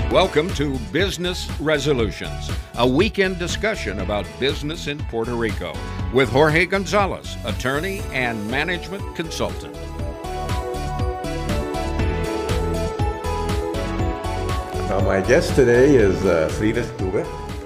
Welcome to Business Resolutions, a weekend discussion about business in Puerto Rico with Jorge Gonzalez, attorney and management consultant. My guest today is Frida Stuve.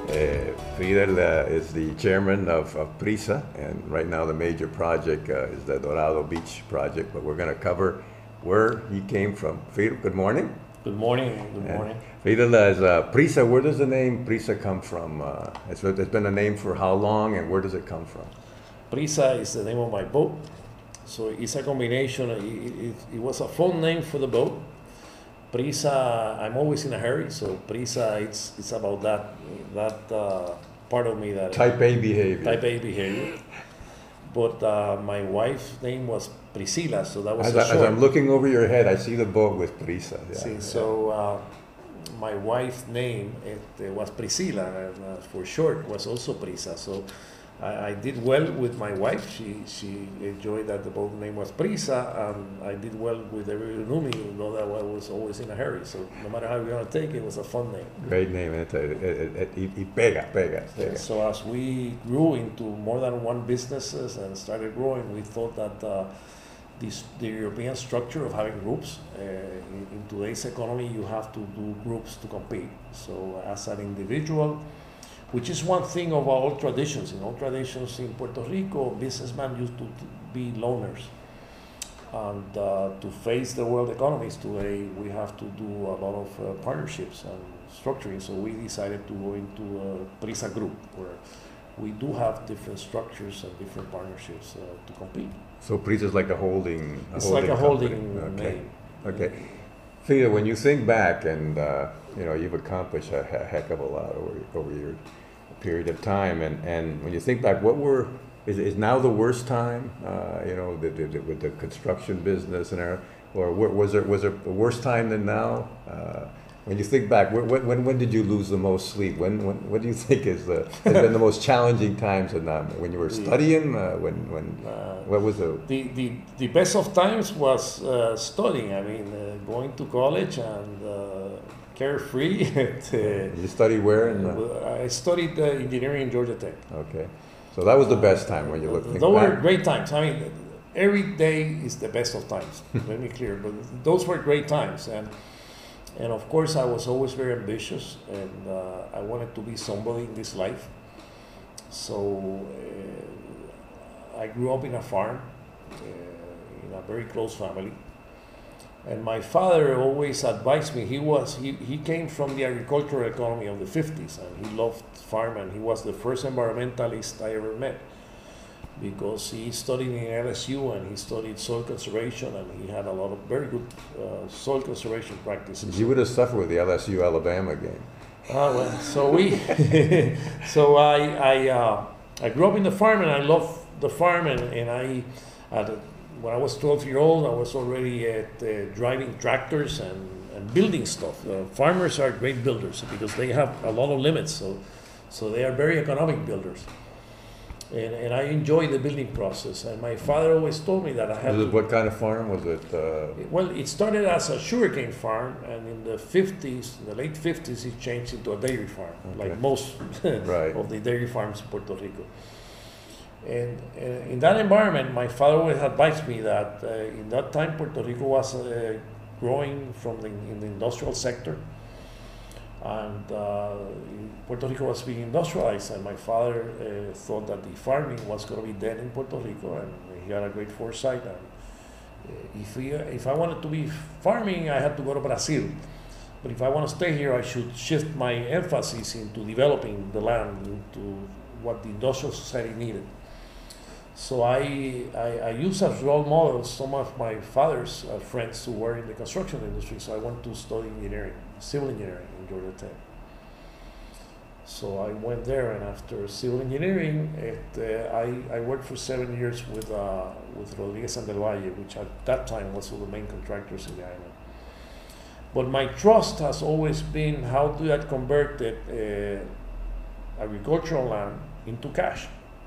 Frida is the chairman of PRISA, and right now the major project is the Dorado Beach project, but we're going to cover where he came from. Frida, good morning. Good morning. Good morning. Frida is PRISA. Where does the name PRISA come from? It's been a name for how long, and where does it come from? PRISA is the name of my boat, so it's a combination. It was a phone name for the boat. PRISA, I'm always in a hurry, so PRISA, it's about that part of me that Type A behavior. Type A behavior. But my wife's name was Priscilla, so that was As I'm looking over your head, I see the boat with PRISA. Yeah. See, so my wife's name it was Priscilla, and for short was also PRISA. So I did well with my wife. She enjoyed that the boat name was PRISA, and I did well with everyone who knew me, though that I was always in a hurry. So no matter how you're going to take it, it was a fun name. Great name. It pega. So as we grew into more than one businesses and started growing, we thought that the European structure of having groups, in today's economy, you have to do groups to compete. So as an individual, which is one thing of our old traditions. In old traditions in Puerto Rico, businessmen used to be loners. And to face the world economies today, we have to do a lot of partnerships and structuring. So we decided to go into a PRISA group, where we do have different structures and different partnerships to compete. So PRISA is like a holding. It's like a holding name. Okay. Okay. Frida, when you think back, and you've accomplished a heck of a lot over your period of time, and when you think back, is now the worst time, with the construction business or was there a worse time than now? When you think back, when did you lose the most sleep? What do you think has been the most challenging times? And when you were studying, what was the best of times was studying. I mean, going to college and carefree. You studied where? I studied engineering in Georgia Tech. Okay, so that was the best time when you look back. Those were great times. I mean, every day is the best of times. Let me clear, but those were great times, and of course I was always very ambitious, and I wanted to be somebody in this life. So I grew up in a farm, in a very close family. And my father always advised me. He came from the agricultural economy of the 50s, and he loved farm, and he was the first environmentalist I ever met, because he studied in LSU and he studied soil conservation, and he had a lot of very good soil conservation practices. You would have suffered with the LSU Alabama game. Well, so so I grew up in the farm, and I loved the farm, and I when I was 12 years old, I was already driving tractors and building stuff. Farmers are great builders because they have a lot of limits, so they are very economic builders. And I enjoy the building process. And my father always told me that I had What kind of farm was it? Well, it started as a sugarcane farm, and in the 50s, in the late 50s, it changed into a dairy farm, like most right. of the dairy farms in Puerto Rico. And in that environment, my father always advised me that in that time Puerto Rico was growing in the industrial sector, and Puerto Rico was being industrialized, and my father thought that the farming was going to be dead in Puerto Rico, and he had a great foresight. And if I wanted to be farming, I had to go to Brazil. But if I want to stay here, I should shift my emphasis into developing the land, into what the industrial society needed. So I use as role models some of my father's friends who were in the construction industry. So I went to study engineering, civil engineering in Georgia Tech. So I went there, and after civil engineering, I worked for 7 years with Rodriguez and Del Valle, which at that time was one of the main contractors in the island. But my trust has always been how do I convert agricultural land into cash.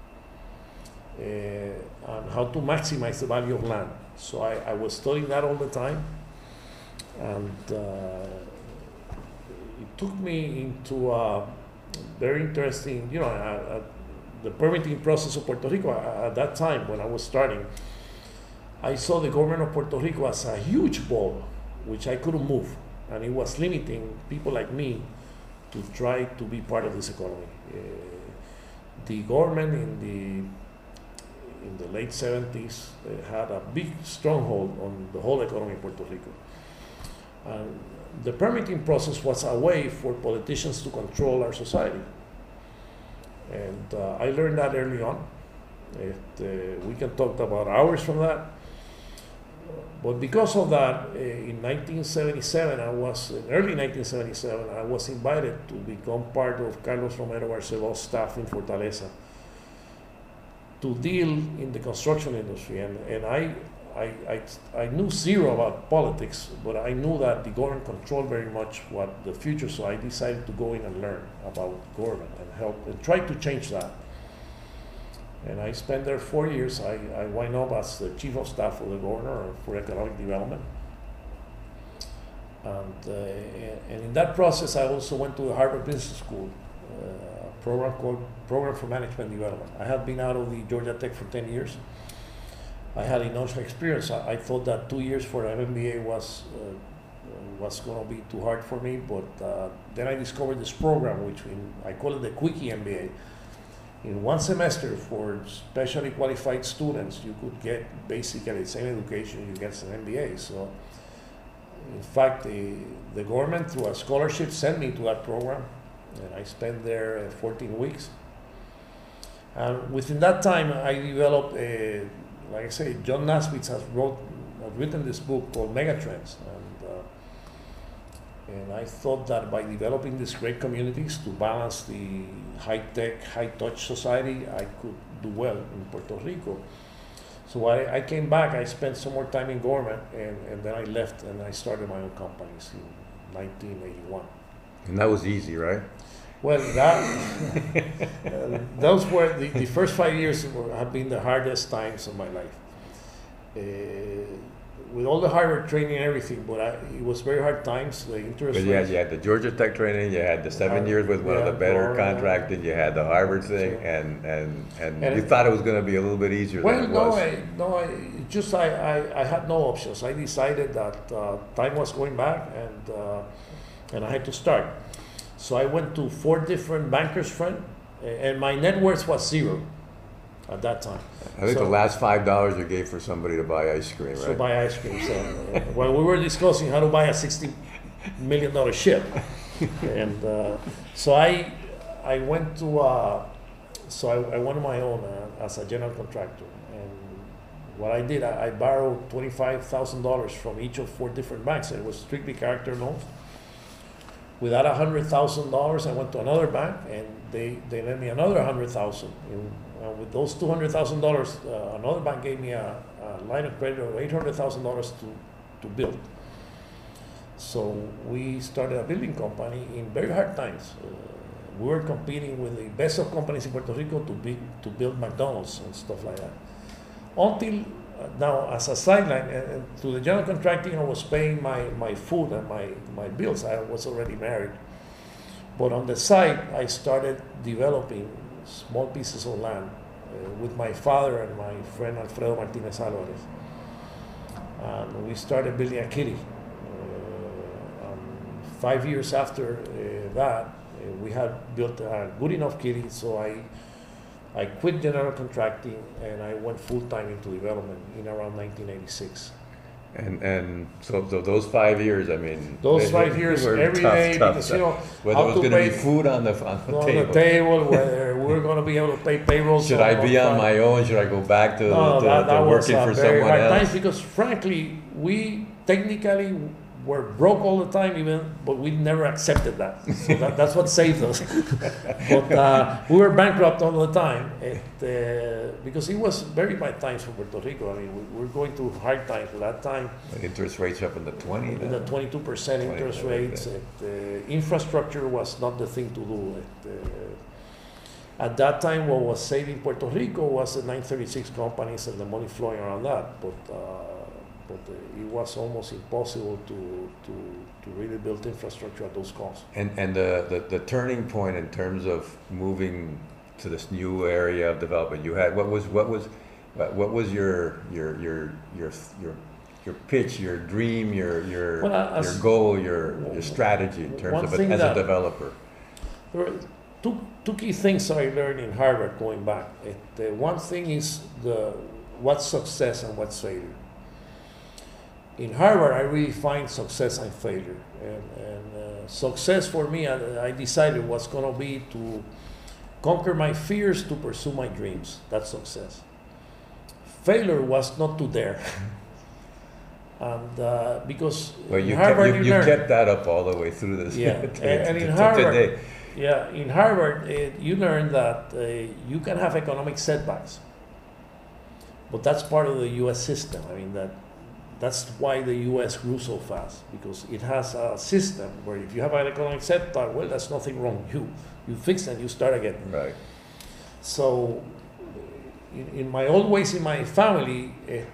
And how to maximize the value of land. So I was studying that all the time, and took me into very interesting, the permitting process of Puerto Rico. At that time, when I was starting, I saw the government of Puerto Rico as a huge ball, which I couldn't move, and it was limiting people like me to try to be part of this economy. The government in the late 70s had a big stronghold on the whole economy of Puerto Rico. And the permitting process was a way for politicians to control our society. And I learned that early on. We can talk about hours from that. But because of that, in 1977, in early 1977, I was invited to become part of Carlos Romero Barceló's staff in Fortaleza to deal in the construction industry. And I knew zero about politics, but I knew that the government controlled very much what the future, so I decided to go in and learn about government and help and try to change that. And I spent there 4 years. I wind up as the chief of staff of the governor for economic development. And in that process, I also went to the Harvard Business School, a program called Program for Management Development. I had been out of the Georgia Tech for 10 years. I had enough experience. I thought that 2 years for an MBA was going to be too hard for me, but then I discovered this program, which I call it the Quickie MBA. In one semester for specially qualified students, you could get basically the same education you get as an MBA. So, in fact, the government, through a scholarship, sent me to that program, and I spent there 14 weeks. And within that time, I developed, like I say, John Naisbitt has written this book called Megatrends. And I thought that by developing these great communities to balance the high-tech, high-touch society, I could do well in Puerto Rico. So I came back, I spent some more time in government, and then I left and I started my own companies in 1981. And that was easy, right? Well, those were the first 5 years have been the hardest times of my life. With all the Harvard training and everything, but it was very hard times. The interest. But you had the Georgia Tech training, you had the 7 years with one of the better contracted, you had the Harvard thing, and you thought it was going to be a little bit easier than it was. I had no options. I decided that time was going back, and I had to start. So I went to 4 different bankers' friends, and my net worth was 0 at that time. I think the last $5 you gave for somebody to buy ice cream, right? To buy ice cream. So when we were discussing how to buy a $60 million ship, and so I went to I went on my own as a general contractor. And what I did, I borrowed $25,000 from each of 4 different banks. It was strictly character loans. With that $100,000, I went to another bank, and they lent me another $100,000. With those $200,000, another bank gave me a line of credit of $800,000 to build. So we started a building company in very hard times. We were competing with the best of companies in Puerto Rico to build McDonald's and stuff like that. Until now, as a sideline, and to the general contracting, I was paying my food and my bills. I was already married. But on the side, I started developing small pieces of land with my father and my friend Alfredo Martinez Alvarez. And we started building a kitty. 5 years after that, we had built a good enough kitty, so I quit general contracting and I went full-time into development in around 1986. And so those 5 years, I mean, those 5 years every day, because you know, whether it was going to be food on the table, whether we're going to be able to pay payroll. Should I be on my own? Should I go back to working for someone else? Times, because frankly, we technically were broke all the time, but we never accepted that. So that's what saved us. But we were bankrupt all the time, because it was very bad times for Puerto Rico. I mean, we were going through hard times at that time. Interest rates up in the 20s. In the 22% interest rates. Infrastructure was not the thing to do. At that time, what was saving Puerto Rico was the 936 companies and the money flowing around that. But but it was almost impossible to really build infrastructure at those costs. And the turning point in terms of moving to this new area of development, you had what was your pitch, your dream, your goal, your strategy in terms of it as a developer? There were two key things I learned in Harvard going back. One thing is what's success and what's failure. In Harvard, I really find success and failure. And success for me, I decided was going to be to conquer my fears to pursue my dreams. That's success. Failure was not to dare. And because in Harvard, you kept that up all the way through this. Yeah, and in Harvard, today. Yeah, in Harvard, you learn that you can have economic setbacks, but that's part of the U.S. system. I mean that's why the U.S. grew so fast, because it has a system where if you have an economic setback, well, that's nothing wrong. You fix it and you start again. Right. So, in my old ways in my family,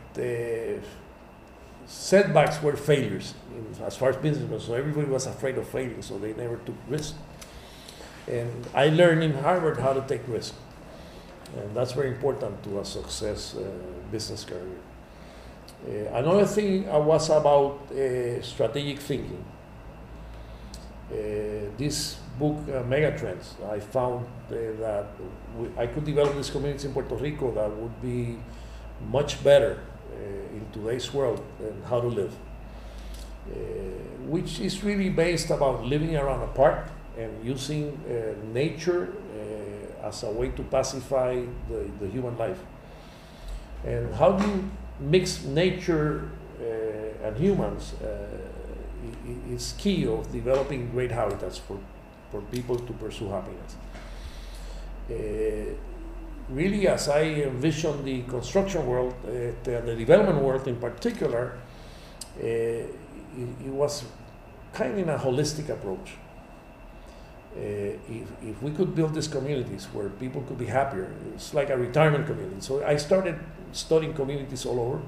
setbacks were failures as far as business was. So everybody was afraid of failing, so they never took risks. And I learned in Harvard how to take risks, and that's very important to a success business career. Another thing was about strategic thinking. This book, Megatrends, I found that I could develop this community in Puerto Rico that would be much better in today's world and how to live, which is really based about living around a park and using nature as a way to pacify the human life. And how do you mix nature and humans is key of developing great habitats for people to pursue happiness. Really, as I envision the construction world, the development world in particular, it was kind of in a holistic approach. If we could build these communities where people could be happier, it's like a retirement community. So I started studying communities all over,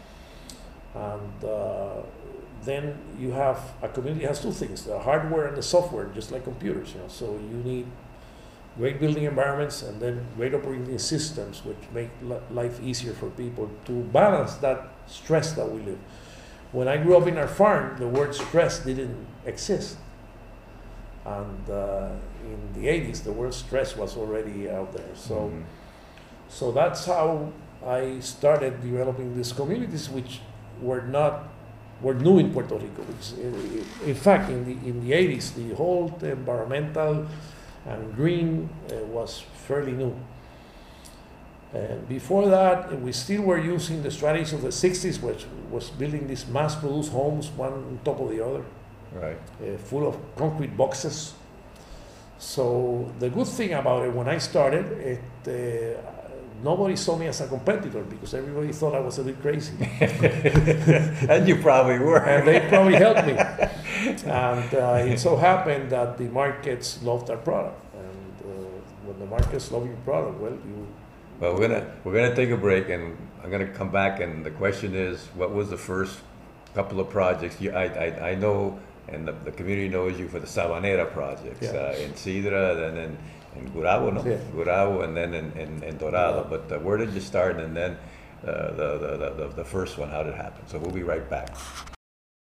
and then you have a community has two things: the hardware and the software, just like computers. So you need great building environments and then great operating systems, which make life easier for people to balance that stress that we live. When I grew up in our farm, the word stress didn't exist. And in the 80s, the word stress was already out there. So, so that's how I started developing these communities, which were new in Puerto Rico. In fact, in the 80s, the whole environmental and green was fairly new. And before that, we still were using the strategies of the 60s, which was building these mass-produced homes, one on top of the other, right, full of concrete boxes. So the good thing about it, when I started, nobody saw me as a competitor because everybody thought I was a bit crazy. And you probably were. And they probably helped me. And it so happened that the markets loved our product. And when the markets love your product, well, we're gonna take a break, and I'm gonna come back. And the question is, what was the first couple of projects? I know, and the community knows you for the Sabanera projects, in Sidra, and then in Gurabo, no? Yeah. Gurabo, and then in Dorado. Yeah. But where did you start? And then the first one, how did it happen? So we'll be right back.